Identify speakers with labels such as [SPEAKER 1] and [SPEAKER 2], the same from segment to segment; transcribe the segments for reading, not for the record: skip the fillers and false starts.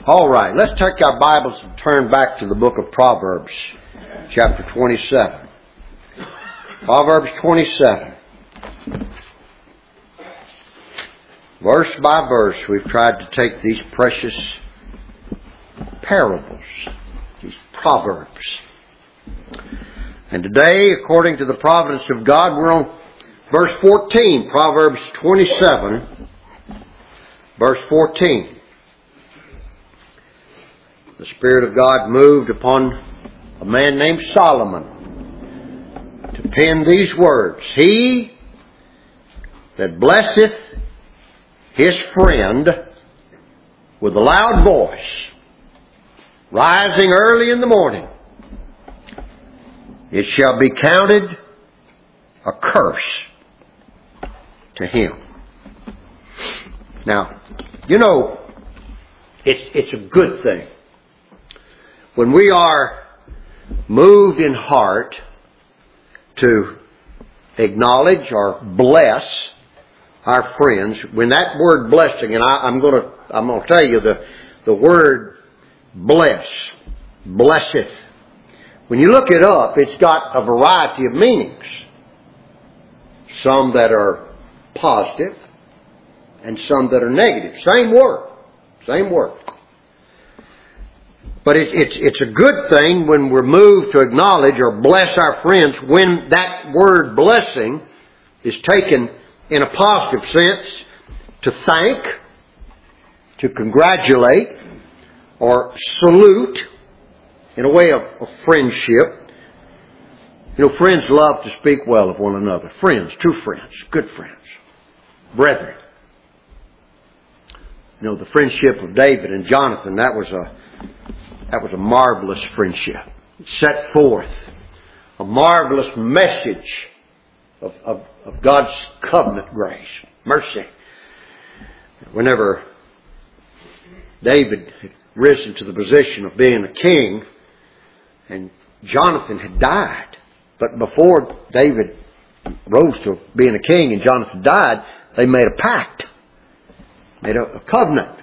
[SPEAKER 1] All right, let's take our Bibles and turn back to the book of Proverbs, chapter 27. Proverbs 27. Verse by verse, we've tried to take these precious parables, these proverbs. And today, according to the providence of God, we're on verse 14, Proverbs 27, verse 14. The Spirit of God moved upon a man named Solomon to pen these words. He that blesseth his friend with a loud voice, rising early in the morning, it shall be counted a curse to him. Now, you know, it's a good thing when we are moved in heart to acknowledge or bless our friends. When that word blessing, and I'm going to tell you the word bless, blesseth. When you look it up, it's got a variety of meanings. Some that are positive and some that are negative. Same word. But it's a good thing when we're moved to acknowledge or bless our friends when that word blessing is taken in a positive sense, to thank, to congratulate, or salute in a way of friendship. You know, friends love to speak well of one another. Friends, true friends, good friends, brethren. You know, the friendship of David and Jonathan, that was a marvelous friendship. It set forth a marvelous message of God's covenant grace, mercy. Whenever David had risen to the position of being a king, and Jonathan had died, but before David rose to being a king and Jonathan died, they made a pact, made a covenant.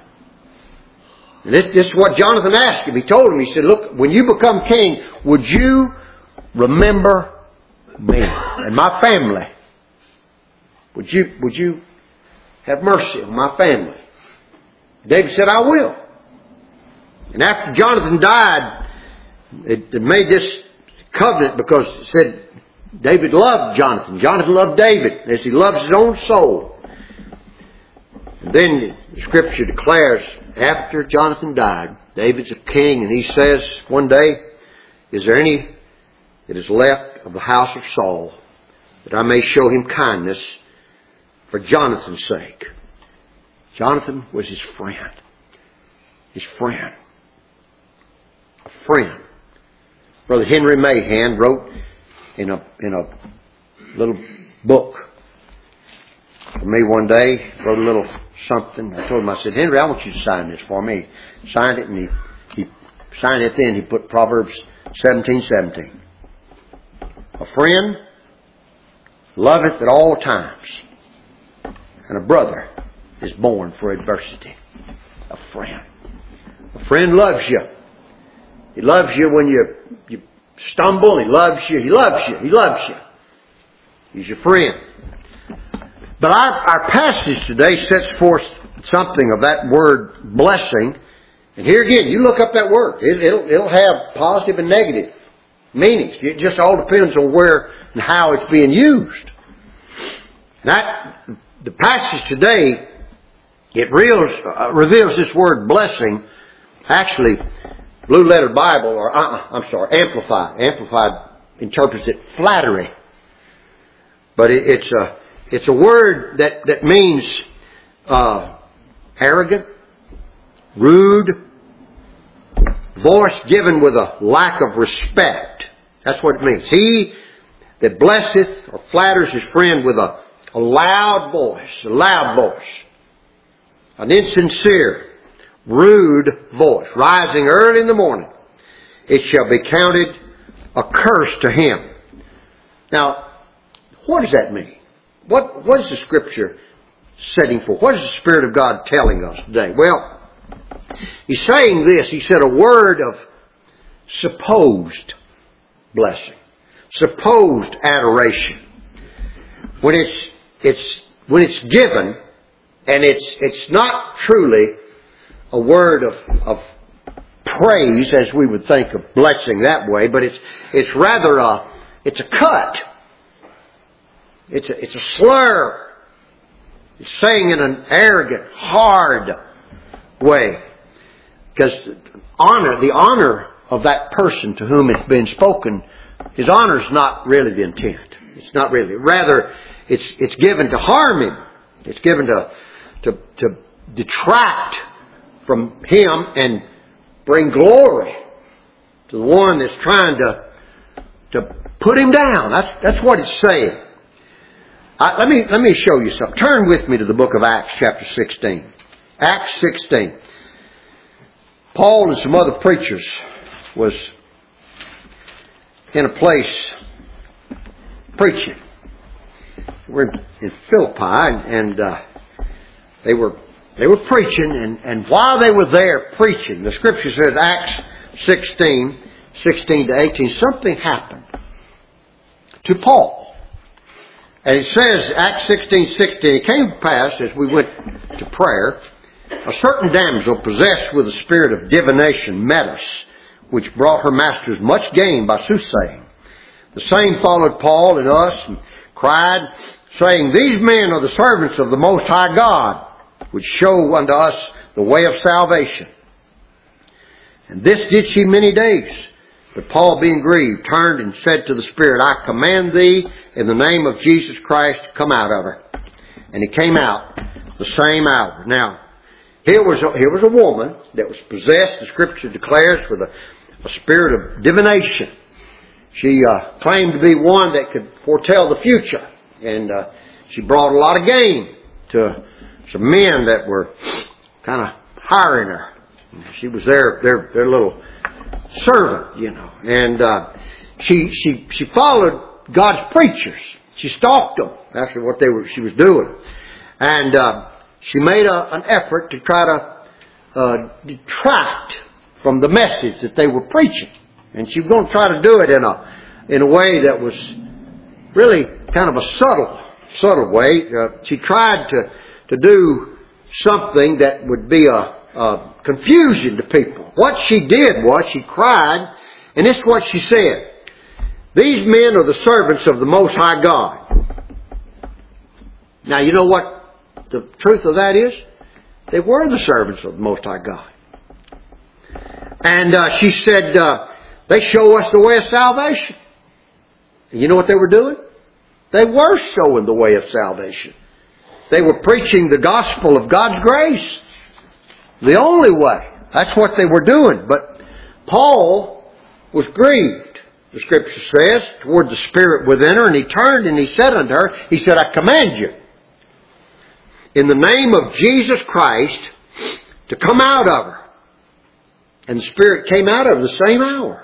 [SPEAKER 1] And this is what Jonathan asked him. He told him, he said, look, when you become king, would you remember me and my family? Would you have mercy on my family? David said, I will. And after Jonathan died, it made this covenant because it said David loved Jonathan. Jonathan loved David as he loves his own soul. And then the Scripture declares, after Jonathan died, David's a king, and he says one day, is there any that is left of the house of Saul that I may show him kindness for Jonathan's sake? Jonathan was his friend. His friend. A friend. Brother Henry Mahan wrote in a little book for me one day, wrote a little something. I told him, I said, Henry, I want you to sign this for me. He signed it, and he signed it, then he put Proverbs 17:17. A friend loveth at all times, and a brother is born for adversity. A friend. A friend loves you. He loves you when you stumble. He loves you. He loves you. He loves you. He's your friend. But our passage today sets forth something of that word blessing. And here again, you look up that word. It'll have positive and negative meanings. It just all depends on where and how it's being used. The passage today, it reveals this word blessing. Actually, Blue Letter Bible, or Amplified. Amplified interprets it flattery. But it's a word that means arrogant, rude, voice given with a lack of respect. That's what it means. He that blesseth or flatters his friend with a loud voice, an insincere, rude voice, rising early in the morning, it shall be counted a curse to him. Now, what does that mean? What is the Scripture setting for? What is the Spirit of God telling us today? Well, He's saying this. He said a word of supposed blessing, supposed adoration. When it's given, and it's not truly a word of praise as we would think of blessing that way, but it's rather it's a cut. It's a slur. It's saying in an arrogant, hard way. Because the honor of that person to whom it's been spoken, his honor is not really the intent. It's not really. Rather, it's given to harm him. It's given to detract from him and bring glory to the one that's trying to put him down. That's what it's saying. Let me show you something. Turn with me to the book of Acts chapter 16. Acts 16. Paul and some other preachers was in a place preaching. We're in Philippi, and they were preaching, and while they were there preaching, the Scripture says, Acts 16 to 18, something happened to Paul. And it says, Acts 16:16, it came to pass as we went to prayer, a certain damsel possessed with a spirit of divination met us, which brought her masters much gain by soothsaying. The same followed Paul and us, and cried, saying, These men are the servants of the Most High God, which show unto us the way of salvation. And this did she many days. But Paul, being grieved, turned and said to the Spirit, I command thee in the name of Jesus Christ to come out of her. And he came out the same hour. Now, here was a woman that was possessed, the Scripture declares, with a spirit of divination. She claimed to be one that could foretell the future. And she brought a lot of gain to some men that were kind of hiring her. She was their little servant, you know. And she followed God's preachers. She stalked them after what she was doing. And she made an effort to try to detract from the message that they were preaching. And she was going to try to do it in a way that was really kind of a subtle way. She tried to do something that would be a confusion to people. What she did was she cried, and this is what she said. These men are the servants of the Most High God. Now, you know what the truth of that is? They were the servants of the Most High God. And she said, they show us the way of salvation. And you know what they were doing? They were showing the way of salvation. They were preaching the gospel of God's grace. The only way. That's what they were doing. But Paul was grieved, the Scripture says, toward the Spirit within her. And he turned and he said unto her, he said, I command you, in the name of Jesus Christ, to come out of her. And the Spirit came out of her the same hour.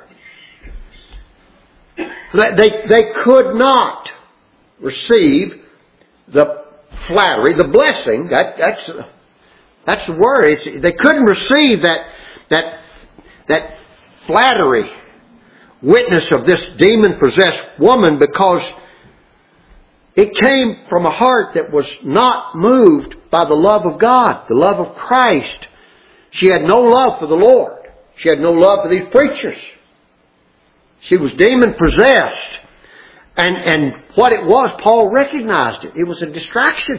[SPEAKER 1] They could not receive the flattery, the blessing. That's the word. They couldn't receive that flattery witness of this demon-possessed woman because it came from a heart that was not moved by the love of God, the love of Christ. She had no love for the Lord. She had no love for these preachers. She was demon-possessed. And what it was, Paul recognized it. It was a distraction.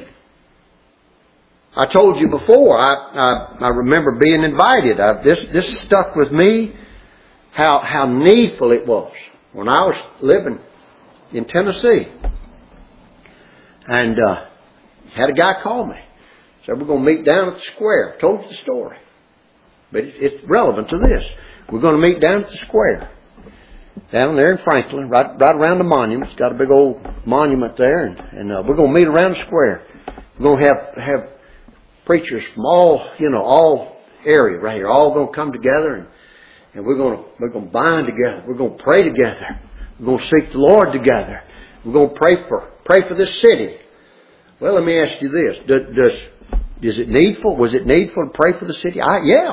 [SPEAKER 1] I told you before, I remember being invited. This stuck with me, how needful it was when I was living in Tennessee. And had a guy call me. Said, we're going to meet down at the square. I told you the story. But it's relevant to this. We're going to meet down at the square. Down there in Franklin, right around the monument. It's got a big old monument there. And we're going to meet around the square. We're going to have preachers from all area right here. All going to come together. And we're going to bind together. We're going to pray together. We're going to seek the Lord together. We're going to pray for this city. Well, let me ask you this. Is it needful? Was it needful to pray for the city? Yeah.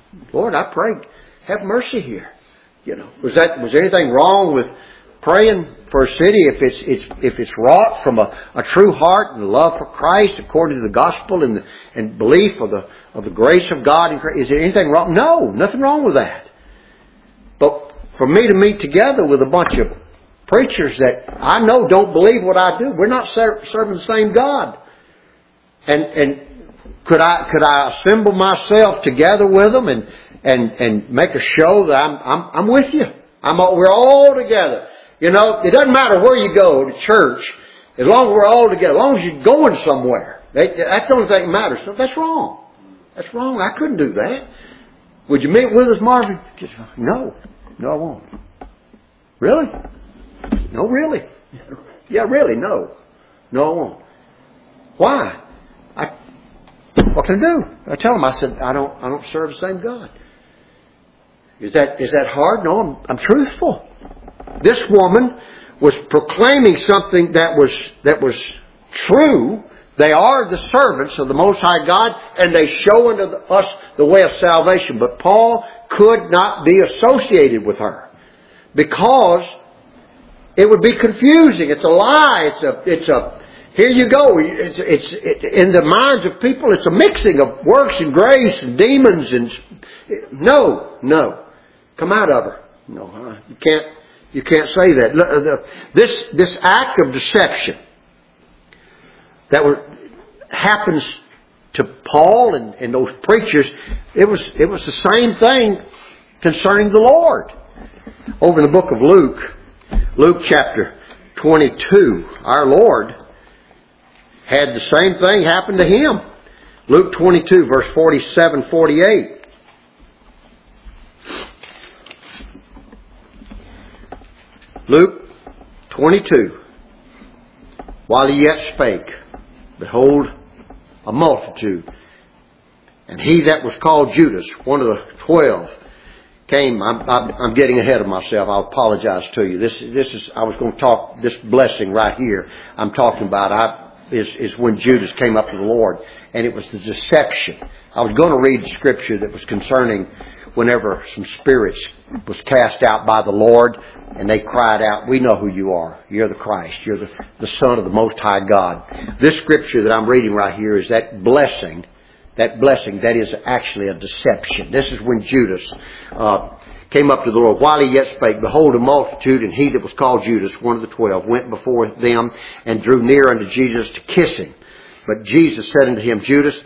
[SPEAKER 1] Lord, I pray, have mercy here. Was there anything wrong with praying for a city if it's wrought from a true heart and love for Christ according to the gospel and belief of the grace of God in Christ? Is there anything wrong? No, nothing wrong with that. But for me to meet together with a bunch of preachers that I know don't believe what I do, we're not serving the same God. And could I assemble myself together with them and make a show that I'm with you? We're all together. It doesn't matter where you go to church, as long as we're all together, as long as you're going somewhere. That's the only thing that matters. So that's wrong. That's wrong. I couldn't do that. Would you meet with us, Marvin? No, I won't. Really? No, really? Yeah, really? No, I won't. Why? What can I do? I tell them. I said, I don't serve the same God. Is that hard? No, I'm truthful. This woman was proclaiming something that was true. They are the servants of the Most High God, and they show unto us the way of salvation. But Paul could not be associated with her because it would be confusing. It's a lie. It's a here you go. It's in the minds of people. It's a mixing of works and grace and demons and no. Come out of her. No, you can't say that. This act of deception that happens to Paul and those preachers, it was the same thing concerning the Lord. Over in the book of Luke chapter 22, our Lord had the same thing happen to Him. Luke 22, verse 47, 48. Luke 22. While he yet spake, behold, a multitude. And he that was called Judas, one of the 12, came. I'm getting ahead of myself. I apologize to you. This is. I was going to talk this blessing right here. I'm talking about. Is when Judas came up to the Lord, and it was the deception. I was going to read the scripture that was concerning whenever some spirits was cast out by the Lord, and they cried out, "We know who you are. You're the Christ. You're the Son of the Most High God." This scripture that I'm reading right here is that blessing. That blessing, that is actually a deception. This is when Judas came up to the Lord. While he yet spake, behold, a multitude, and he that was called Judas, one of the 12, went before them and drew near unto Jesus to kiss him. But Jesus said unto him, Judas,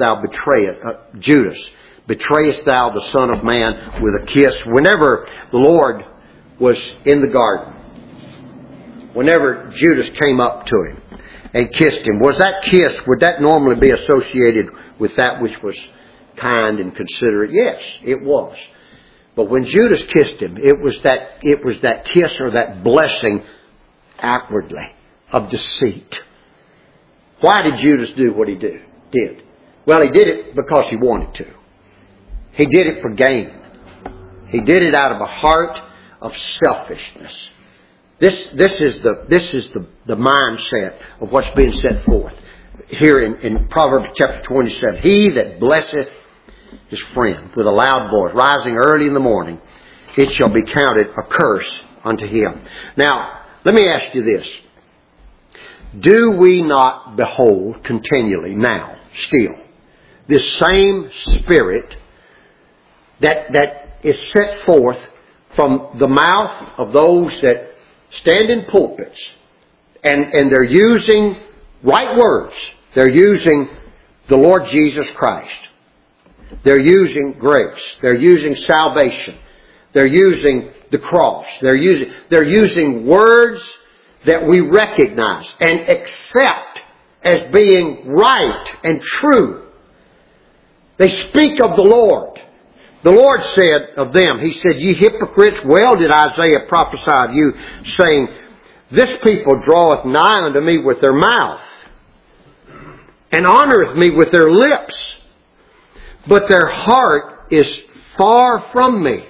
[SPEAKER 1] betrayest thou the Son of Man with a kiss? Whenever the Lord was in the garden, whenever Judas came up to him and kissed him, would that normally be associated with that which was kind and considerate? Yes, it was. But when Judas kissed him, it was that kiss or that blessing outwardly of deceit. Why did Judas do what he did? Well, he did it because he wanted to. He did it for gain. He did it out of a heart of selfishness. This is the mindset of what's being set forth here in Proverbs chapter 27. He that blesseth his friend with a loud voice, rising early in the morning, it shall be counted a curse unto him. Now, let me ask you this. Do we not behold continually now, still, this same spirit that is set forth from the mouth of those that stand in pulpits and they're using right words. They're using the Lord Jesus Christ. They're using grace. They're using salvation. They're using the cross. They're using words that we recognize and accept as being right and true. They speak of the Lord. The Lord said of them, He said, Ye hypocrites, well did Isaiah prophesy of you, saying, This people draweth nigh unto me with their mouth, and honoreth me with their lips, but their heart is far from me.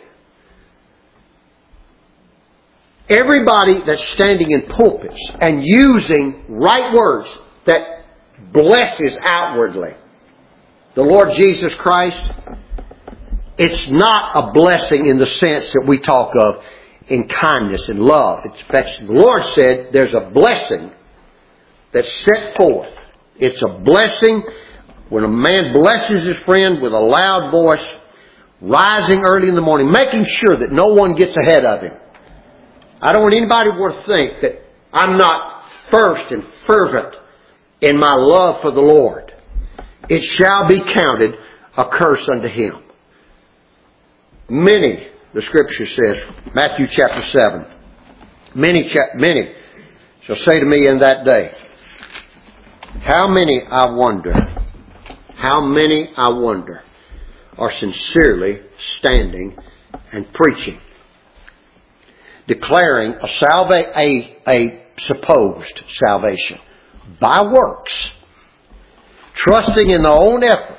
[SPEAKER 1] Everybody that's standing in pulpits and using right words that blesses outwardly the Lord Jesus Christ, It's not a blessing in the sense that we talk of in kindness and love. It's affection. The Lord said there's a blessing that's set forth. It's a blessing when a man blesses his friend with a loud voice, rising early in the morning, making sure that no one gets ahead of him. I don't want anybody to think that I'm not first and fervent in my love for the Lord. It shall be counted a curse unto him. Many, the Scripture says, Matthew chapter 7, many shall say to me in that day, how many, I wonder, are sincerely standing and preaching, declaring a supposed salvation by works, trusting in their own efforts,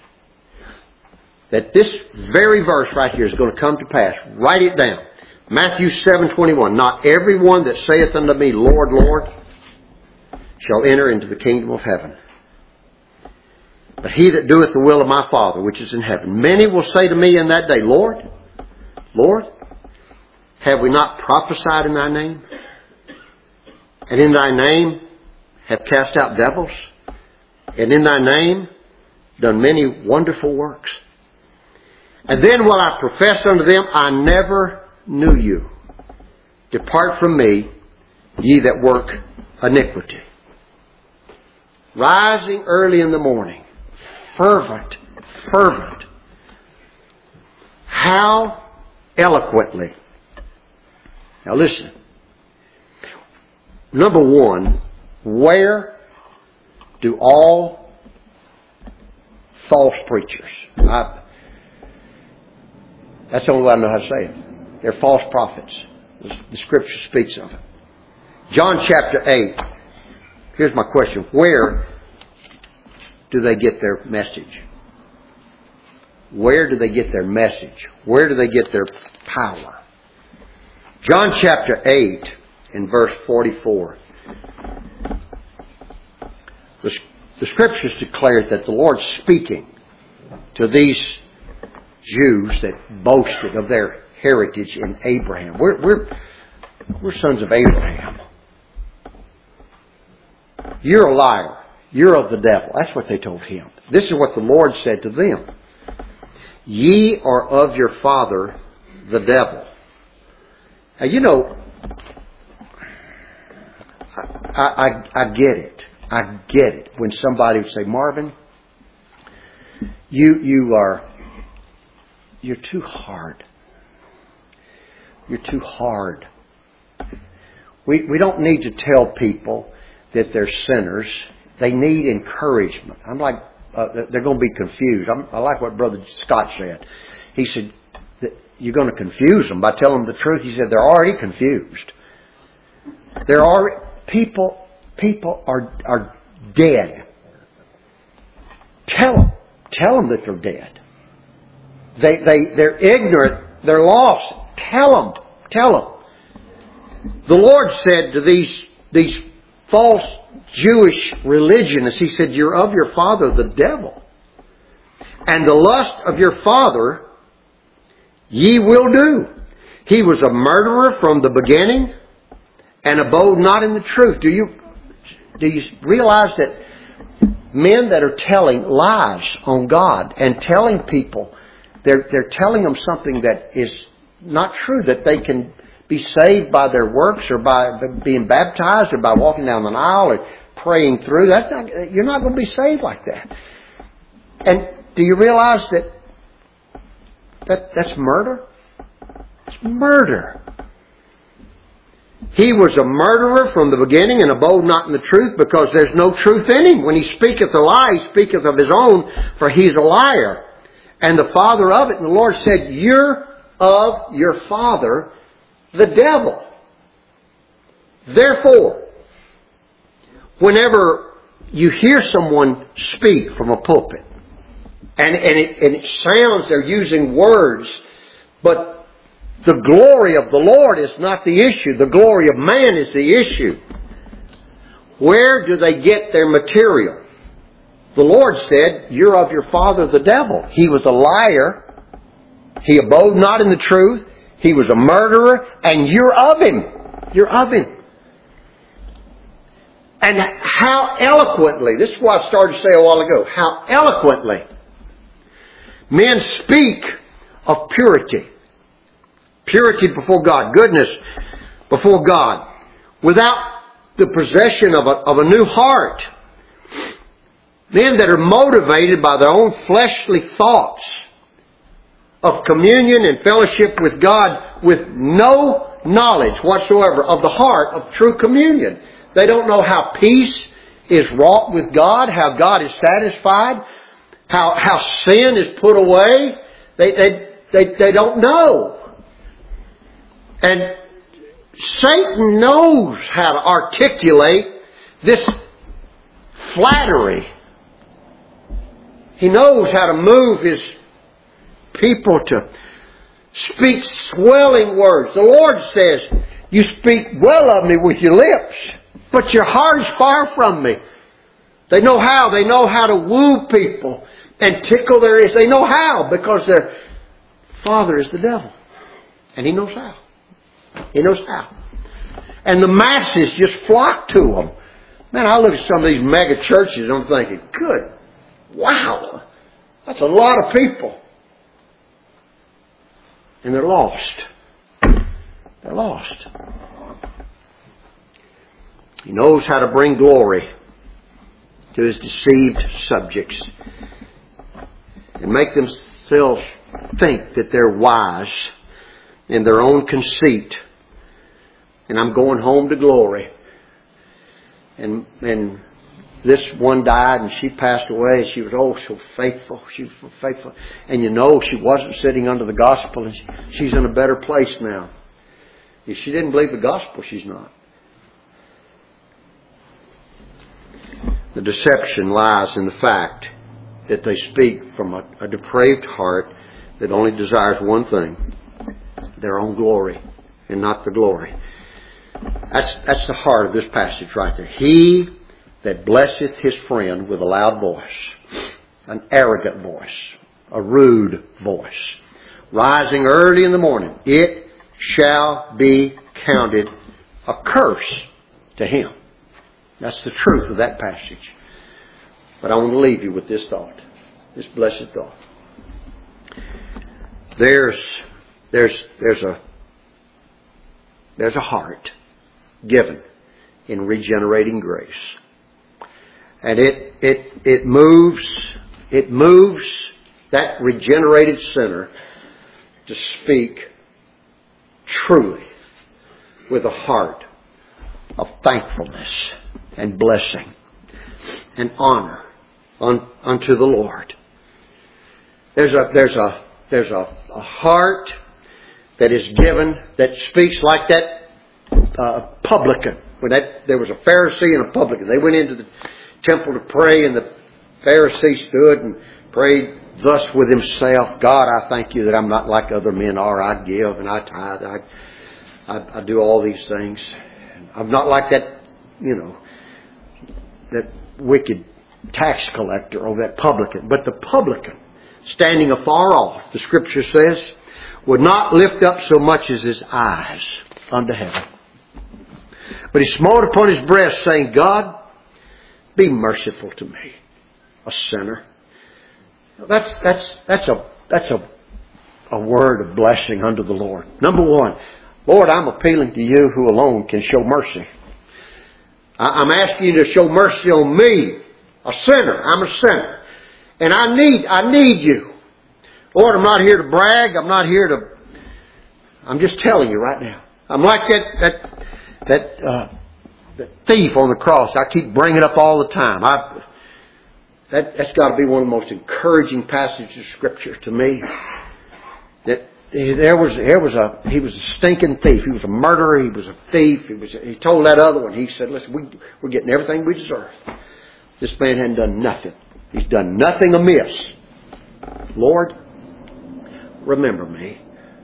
[SPEAKER 1] that this very verse right here is going to come to pass. Write it down. Matthew 7:21. Not every one that saith unto me, Lord, Lord, shall enter into the kingdom of heaven, but he that doeth the will of my Father which is in heaven. Many will say to me in that day, Lord, Lord, have we not prophesied in thy name? And in thy name have cast out devils? And in thy name done many wonderful works? And then will I profess unto them, I never knew you. Depart from me, ye that work iniquity. Rising early in the morning. Fervent. How eloquently. Now listen. Number one, where do all false preachers, that's the only way I know how to say it. They're false prophets. The Scripture speaks of it. John chapter 8. Here's my question. Where do they get their message? Where do they get their message? Where do they get their power? John chapter 8 and verse 44. The Scriptures declare that the Lord speaking to these Jews that boasted of their heritage in Abraham. We're sons of Abraham. You're a liar. You're of the devil. That's what they told him. This is what the Lord said to them. Ye are of your father, the devil. Now, you know, I get it. I get it. When somebody would say, Marvin, you're too hard. You're too hard. We don't need to tell people that they're sinners. They need encouragement. I'm like, they're going to be confused. I like what Brother Scott said. He said, you're going to confuse them by telling them the truth. He said, they're already confused. People are dead. Tell them that they're dead. They're ignorant. They're lost. Tell them. The Lord said to these false Jewish religionists, He said, you're of your father, the devil. And the lust of your father ye will do. He was a murderer from the beginning and abode not in the truth. Do you realize that men that are telling lies on God and telling people, they're telling them something that is not true, that they can be saved by their works or by being baptized or by walking down an aisle or praying through. You're not going to be saved like that. And do you realize that's murder? It's murder. He was a murderer from the beginning and abode not in the truth, because there's no truth in him. When he speaketh a lie, he speaketh of his own, for he's a liar and the father of it. And the Lord said, you're of your father, the devil. Therefore, whenever you hear someone speak from a pulpit, and it sounds they're using words, but the glory of the Lord is not the issue. The glory of man is the issue. Where do they get their material? The Lord said, you're of your father the devil. He was a liar He abode not in the truth. He was a murderer, and you're of him. You're of him. And how eloquently, this is what I started to say a while ago, how eloquently men speak of purity. Purity before God, goodness before God, without the possession of a new heart. Men that are motivated by their own fleshly thoughts of communion and fellowship with God with no knowledge whatsoever of the heart of true communion. They don't know how peace is wrought with God, how God is satisfied, how sin is put away. They don't know. And Satan knows how to articulate this flattery. He knows how to move his people to speak swelling words. The Lord says, you speak well of me with your lips, but your heart is far from me. They know how. They know how to woo people and tickle their ears. They know how because their father is the devil. And he knows how. He knows how. And the masses just flock to them. Man, I look at some of these mega churches and I'm thinking, good, wow, that's a lot of people. And they're lost. They're lost. He knows how to bring glory to his deceived subjects and make themselves think that they're wise in their own conceit. And I'm going home to glory. And this one died and she passed away. She was so faithful. She was so faithful. And she wasn't sitting under the gospel, and she's in a better place now. If she didn't believe the gospel, she's not. The deception lies in the fact that they speak from a depraved heart that only desires one thing: their own glory, and not the glory. That's the heart of this passage right there. He that blesseth his friend with a loud voice, an arrogant voice, a rude voice, rising early in the morning, it shall be counted a curse to him. That's the truth of that passage. But I want to leave you with this thought, this blessed thought. There's a heart given in regenerating grace. And it moves that regenerated sinner to speak truly with a heart of thankfulness and blessing and honor unto the Lord. There's a heart that is given that speaks like that publican. When there was a Pharisee and a publican. They went into the temple to pray, and the Pharisee stood and prayed thus with himself: God, I thank you that I'm not like other men are. I give and I tithe. I do all these things. I'm not like that, that wicked tax collector or that publican. But the publican, standing afar off, the Scripture says, would not lift up so much as his eyes unto heaven. But he smote upon his breast, saying, God, be merciful to me, a sinner. That's a word of blessing unto the Lord. Number one, Lord, I'm appealing to you who alone can show mercy. I'm asking you to show mercy on me, a sinner. I'm a sinner. And I need you. Lord, I'm not here to brag. I'm just telling you right now. I'm like that thief on the cross. I keep bringing it up all the time. That's got to be one of the most encouraging passages of Scripture to me. That he was a stinking thief. He was a murderer. He was a thief. He told that other one. He said, "Listen, we're getting everything we deserve. This man hadn't done nothing. He's done nothing amiss. Lord, remember me."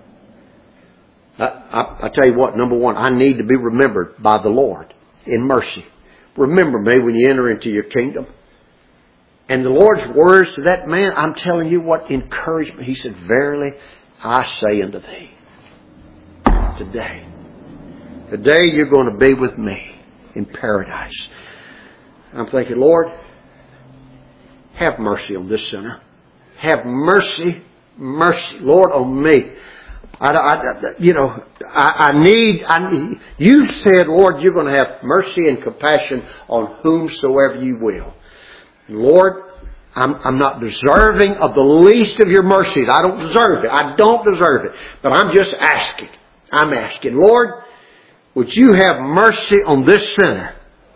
[SPEAKER 1] I tell you what, number one, I need to be remembered by the Lord in mercy. Remember me when you enter into your kingdom. And the Lord's words to that man, I'm telling you what encouraged me. He said, verily, I say unto thee, today you're going to be with me in paradise. I'm thinking, Lord, have mercy on this sinner. Have mercy, Lord, on me. I need, you said, Lord, you're going to have mercy and compassion on whomsoever you will. And Lord, I'm not deserving of the least of your mercies. I don't deserve it. But I'm just asking. I'm asking, Lord, would you have mercy on this sinner?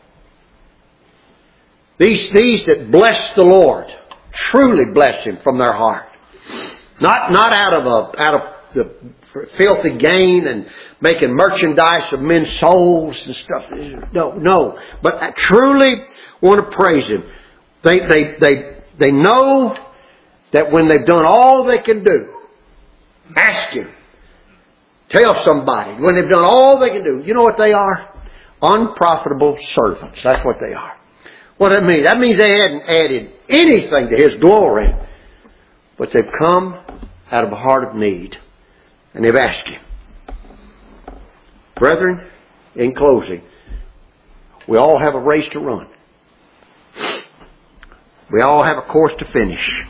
[SPEAKER 1] These that bless the Lord, truly bless Him from their heart. Not out of the filthy gain and making merchandise of men's souls and stuff. No. But I truly want to praise Him. They know that when they've done all they can do, ask Him. Tell somebody. When they've done all they can do, you know what they are? Unprofitable servants. That's what they are. What that means? That means they hadn't added anything to His glory. But they've come out of a heart of need. And they've asked Him. Brethren, in closing, we all have a race to run. We all have a course to finish.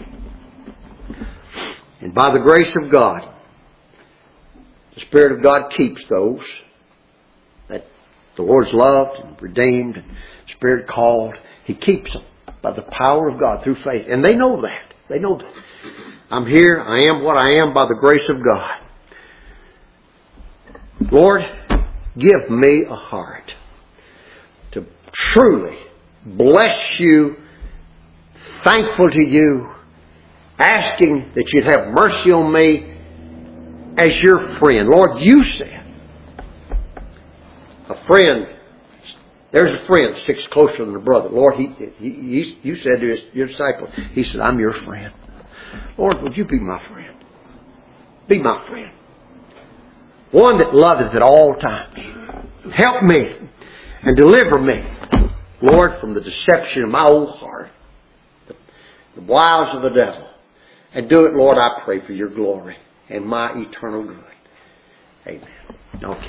[SPEAKER 1] And by the grace of God, the Spirit of God keeps those that the Lord's loved and redeemed and Spirit called. He keeps them by the power of God through faith. And they know that. I'm here. I am what I am by the grace of God. Lord, give me a heart to truly bless you, thankful to you, asking that you'd have mercy on me as your friend. Lord, you said, there's a friend sticks closer than a brother. Lord, you said to your disciples, He said, I'm your friend. Lord, would you be my friend? Be my friend. One that loveth at all times. Help me and deliver me, Lord, from the deception of my old heart, the wiles of the devil. And do it, Lord, I pray, for your glory and my eternal good. Amen. Okay.